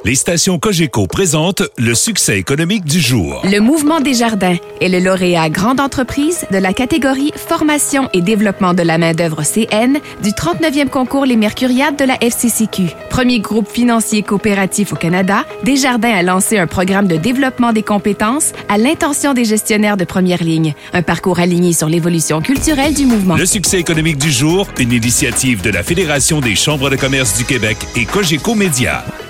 Les stations Cogeco présentent le succès économique du jour. Le Mouvement Desjardins est le lauréat grande entreprise de la catégorie Formation et développement de la main-d'œuvre CN du 39e concours Les Mercuriades de la FCCQ. Premier groupe financier coopératif au Canada, Desjardins a lancé un programme de développement des compétences à l'intention des gestionnaires de première ligne. Un parcours aligné sur l'évolution culturelle du mouvement. Le succès économique du jour, une initiative de la Fédération des chambres de commerce du Québec et Cogeco Média.